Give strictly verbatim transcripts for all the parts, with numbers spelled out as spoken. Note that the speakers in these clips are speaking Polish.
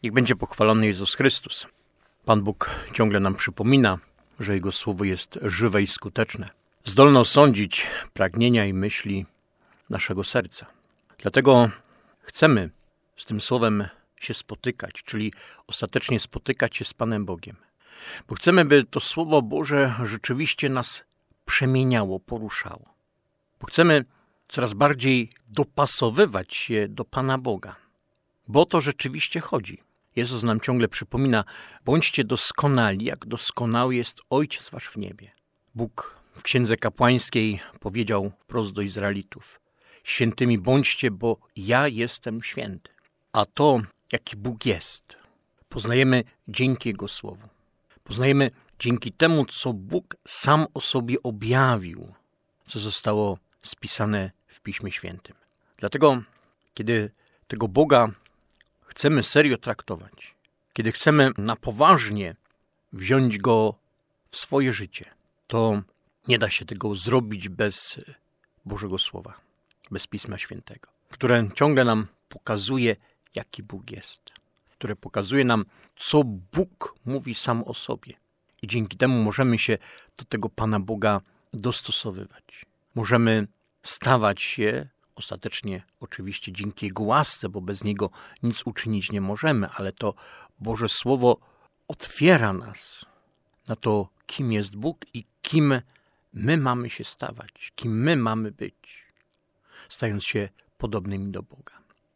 Niech będzie pochwalony Jezus Chrystus. Pan Bóg ciągle nam przypomina, że Jego Słowo jest żywe i skuteczne, zdolne osądzić pragnienia i myśli naszego serca. Dlatego chcemy z tym Słowem się spotykać, czyli ostatecznie spotykać się z Panem Bogiem. Bo chcemy, by to Słowo Boże rzeczywiście nas przemieniało, poruszało. Bo chcemy coraz bardziej dopasowywać się do Pana Boga. Bo o to rzeczywiście chodzi. Jezus nam ciągle przypomina, bądźcie doskonali, jak doskonały jest Ojciec wasz w niebie. Bóg w Księdze Kapłańskiej powiedział wprost do Izraelitów: świętymi bądźcie, bo ja jestem święty. A to, jaki Bóg jest, poznajemy dzięki Jego Słowu. Poznajemy dzięki temu, co Bóg sam o sobie objawił, co zostało spisane w Piśmie Świętym. Dlatego, kiedy tego Boga chcemy serio traktować, kiedy chcemy na poważnie wziąć Go w swoje życie, to nie da się tego zrobić bez Bożego Słowa, bez Pisma Świętego, które ciągle nam pokazuje, jaki Bóg jest, które pokazuje nam, co Bóg mówi sam o sobie. I dzięki temu możemy się do tego Pana Boga dostosowywać. Możemy stawać się, ostatecznie oczywiście dzięki Jego łasce, bo bez Niego nic uczynić nie możemy, ale to Boże Słowo otwiera nas na to, kim jest Bóg i kim my mamy się stawać, kim my mamy być, stając się podobnymi do Boga.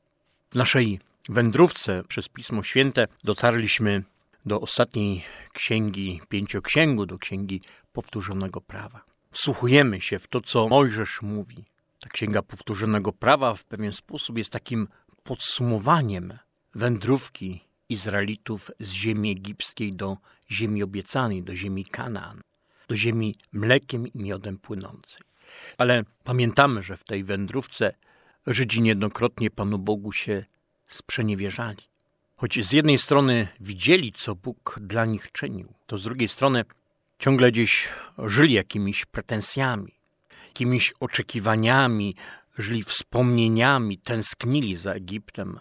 W naszej wędrówce przez Pismo Święte dotarliśmy do ostatniej księgi Pięcioksięgu, do księgi Powtórzonego Prawa. Wsłuchujemy się w to, co Mojżesz mówi. Ta księga Powtórzonego Prawa w pewien sposób jest takim podsumowaniem wędrówki Izraelitów z ziemi egipskiej do ziemi obiecanej, do ziemi Kanaan, do ziemi mlekiem i miodem płynącej. Ale pamiętamy, że w tej wędrówce Żydzi niejednokrotnie Panu Bogu się sprzeniewierzali. Choć z jednej strony widzieli, co Bóg dla nich czynił, to z drugiej strony ciągle gdzieś żyli jakimiś pretensjami, jakimiś oczekiwaniami, żyli wspomnieniami, tęsknili za Egiptem,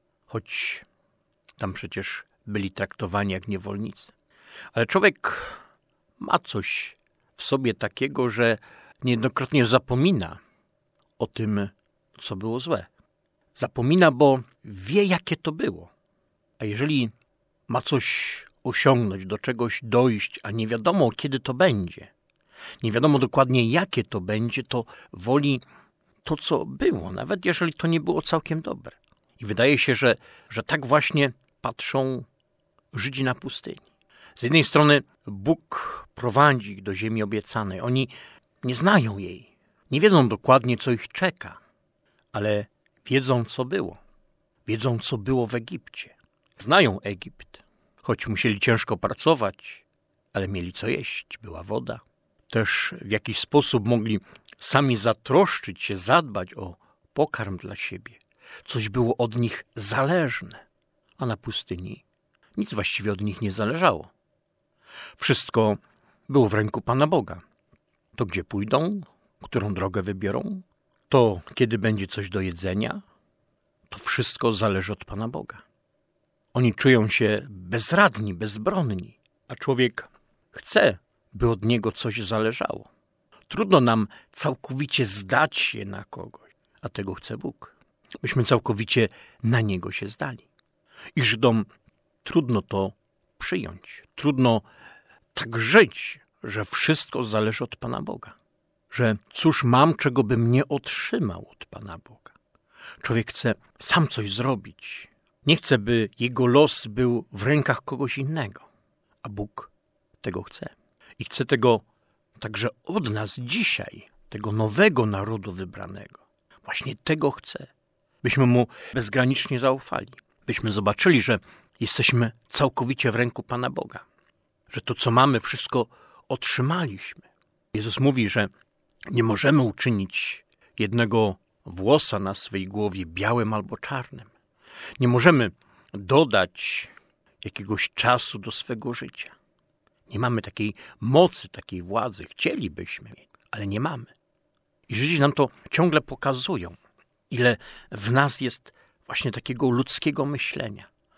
choć tam przecież byli traktowani jak niewolnicy. Ale człowiek ma coś w sobie takiego, że niejednokrotnie zapomina o tym, co było złe. Zapomina, bo wie, jakie to było. A jeżeli ma coś osiągnąć, do czegoś dojść, a nie wiadomo, kiedy to będzie, nie wiadomo dokładnie, jakie to będzie, to woli to, co było, nawet jeżeli to nie było całkiem dobre. I wydaje się, że, że tak właśnie patrzą Żydzi na pustyni. Z jednej strony Bóg prowadzi ich do ziemi obiecanej. Oni nie znają jej, nie wiedzą dokładnie, co ich czeka, ale wiedzą, co było. Wiedzą, co było w Egipcie. Znają Egipt, choć musieli ciężko pracować, ale mieli co jeść, była woda. Też w jakiś sposób mogli sami zatroszczyć się, zadbać o pokarm dla siebie. Coś było od nich zależne, a na pustyni nic właściwie od nich nie zależało. Wszystko było w ręku Pana Boga. To gdzie pójdą, którą drogę wybiorą, to kiedy będzie coś do jedzenia, to wszystko zależy od Pana Boga. Oni czują się bezradni, bezbronni, a człowiek chce, by od niego coś zależało. Trudno nam całkowicie zdać się na kogoś, a tego chce Bóg, byśmy całkowicie na Niego się zdali. I Żydom trudno to przyjąć. Trudno tak żyć, że wszystko zależy od Pana Boga. Że cóż mam, czego bym nie otrzymał od Pana Boga. Człowiek chce sam coś zrobić. Nie chce, by jego los był w rękach kogoś innego. A Bóg tego chce. I chce tego także od nas dzisiaj, tego nowego narodu wybranego. Właśnie tego chce. Byśmy Mu bezgranicznie zaufali. Byśmy zobaczyli, że jesteśmy całkowicie w ręku Pana Boga. Że to, co mamy, wszystko otrzymaliśmy. Jezus mówi, że nie możemy uczynić jednego włosa na swej głowie białym albo czarnym. Nie możemy dodać jakiegoś czasu do swego życia. Nie mamy takiej mocy, takiej władzy. Chcielibyśmy, ale nie mamy. I Żydzi nam to ciągle pokazują, ile w nas jest właśnie takiego ludzkiego myślenia,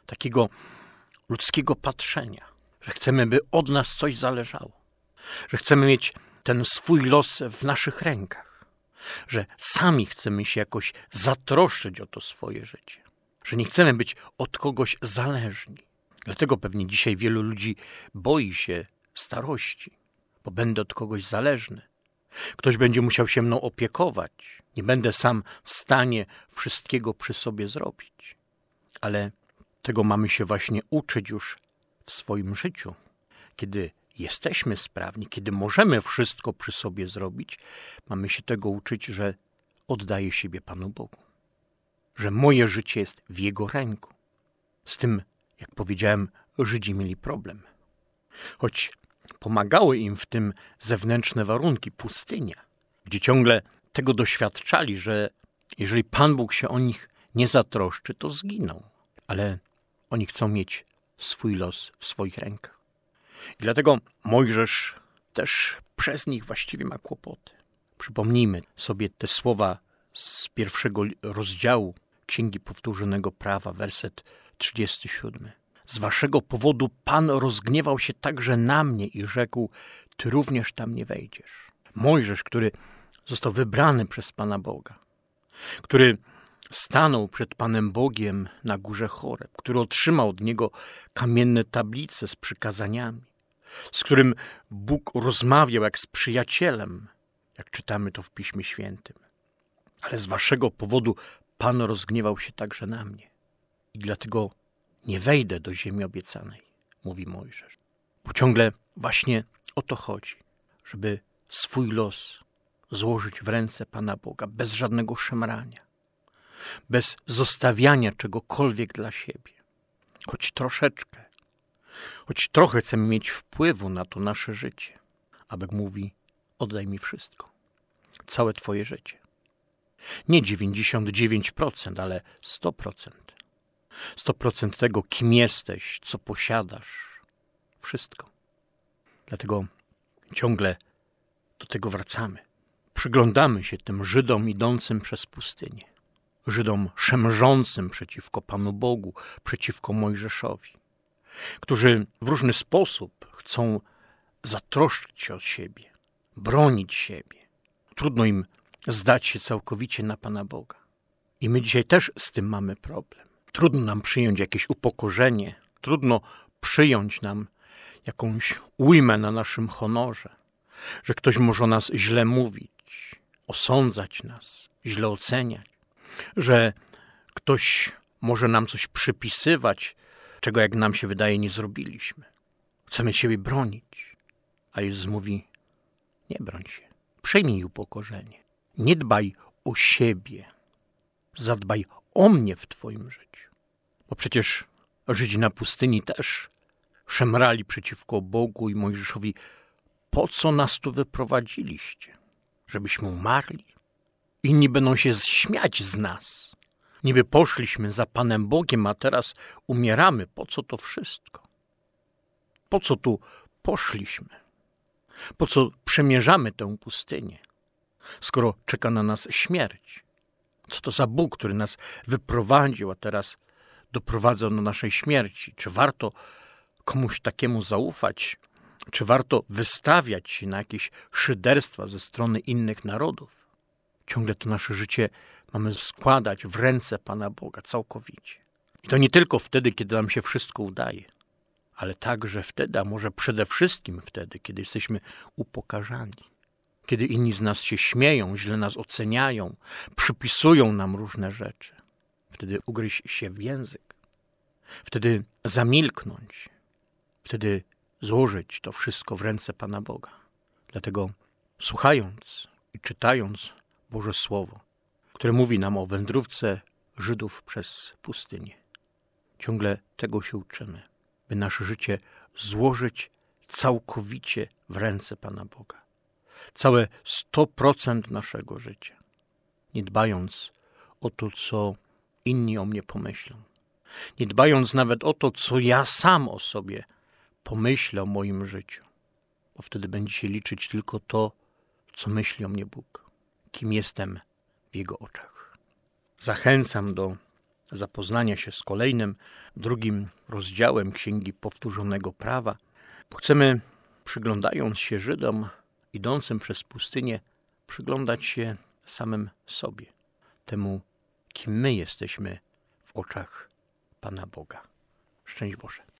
takiego ludzkiego patrzenia, że chcemy, by od nas coś zależało, że chcemy mieć ten swój los w naszych rękach, że sami chcemy się jakoś zatroszczyć o to swoje życie, że nie chcemy być od kogoś zależni. Dlatego pewnie dzisiaj wielu ludzi boi się starości, bo będę od kogoś zależny. Ktoś będzie musiał się mną opiekować. Nie będę sam w stanie wszystkiego przy sobie zrobić. Ale tego mamy się właśnie uczyć już w swoim życiu. Kiedy jesteśmy sprawni, kiedy możemy wszystko przy sobie zrobić, mamy się tego uczyć, że oddaję siebie Panu Bogu. Że moje życie jest w Jego ręku. Z tym, jak powiedziałem, Żydzi mieli problem. Choć pomagały im w tym zewnętrzne warunki, pustynia, gdzie ciągle tego doświadczali, że jeżeli Pan Bóg się o nich nie zatroszczy, to zginą. Ale oni chcą mieć swój los w swoich rękach. I dlatego Mojżesz też przez nich właściwie ma kłopoty. Przypomnijmy sobie te słowa z pierwszego rozdziału Księgi Powtórzonego Prawa, werset trzydziesty siódmy. Z waszego powodu Pan rozgniewał się także na mnie i rzekł, ty również tam nie wejdziesz. Mojżesz, który został wybrany przez Pana Boga, który stanął przed Panem Bogiem na górze Choreb, który otrzymał od Niego kamienne tablice z przykazaniami, z którym Bóg rozmawiał jak z przyjacielem, jak czytamy to w Piśmie Świętym. Ale z waszego powodu Pan rozgniewał się także na mnie i dlatego nie wejdę do ziemi obiecanej, mówi Mojżesz. Bo ciągle właśnie o to chodzi, żeby swój los złożyć w ręce Pana Boga bez żadnego szemrania, bez zostawiania czegokolwiek dla siebie. Choć troszeczkę, choć trochę chcemy mieć wpływu na to nasze życie. A Bóg mówi, oddaj mi wszystko, całe Twoje życie. Nie dziewięćdziesiąt dziewięć procent, ale sto procent. sto procent tego, kim jesteś, co posiadasz. Wszystko. Dlatego ciągle do tego wracamy. Przyglądamy się tym Żydom idącym przez pustynię. Żydom szemrzącym przeciwko Panu Bogu, przeciwko Mojżeszowi. Którzy w różny sposób chcą zatroszczyć się o siebie, bronić siebie. Trudno im zdać się całkowicie na Pana Boga. I my dzisiaj też z tym mamy problem. Trudno nam przyjąć jakieś upokorzenie, trudno przyjąć nam jakąś ujmę na naszym honorze, że ktoś może o nas źle mówić, osądzać nas, źle oceniać, że ktoś może nam coś przypisywać, czego jak nam się wydaje nie zrobiliśmy. Chcemy siebie bronić, a Jezus mówi, nie broń się, przyjmij upokorzenie, nie dbaj o siebie, zadbaj o mnie w Twoim życiu. Bo przecież Żydzi na pustyni też szemrali przeciwko Bogu i Mojżeszowi. Po co nas tu wyprowadziliście? Żebyśmy umarli? Inni będą się śmiać z nas. Niby poszliśmy za Panem Bogiem, a teraz umieramy. Po co to wszystko? Po co tu poszliśmy? Po co przemierzamy tę pustynię, skoro czeka na nas śmierć? Co to za Bóg, który nas wyprowadził, a teraz doprowadza do naszej śmierci? Czy warto komuś takiemu zaufać? Czy warto wystawiać się na jakieś szyderstwa ze strony innych narodów? Ciągle to nasze życie mamy składać w ręce Pana Boga całkowicie. I to nie tylko wtedy, kiedy nam się wszystko udaje, ale także wtedy, a może przede wszystkim wtedy, kiedy jesteśmy upokarzani. Kiedy inni z nas się śmieją, źle nas oceniają, przypisują nam różne rzeczy. Wtedy ugryźć się w język. Wtedy zamilknąć. Wtedy złożyć to wszystko w ręce Pana Boga. Dlatego słuchając i czytając Boże Słowo, które mówi nam o wędrówce Żydów przez pustynię, ciągle tego się uczymy, by nasze życie złożyć całkowicie w ręce Pana Boga. Całe sto procent naszego życia, nie dbając o to, co inni o mnie pomyślą, nie dbając nawet o to, co ja sam o sobie pomyślę o moim życiu, bo wtedy będzie się liczyć tylko to, co myśli o mnie Bóg, kim jestem w Jego oczach. Zachęcam do zapoznania się z kolejnym, drugim rozdziałem Księgi Powtórzonego Prawa. Chcemy, przyglądając się Żydom idącym przez pustynię, przyglądać się samym sobie, temu, kim my jesteśmy w oczach Pana Boga. Szczęść Boże.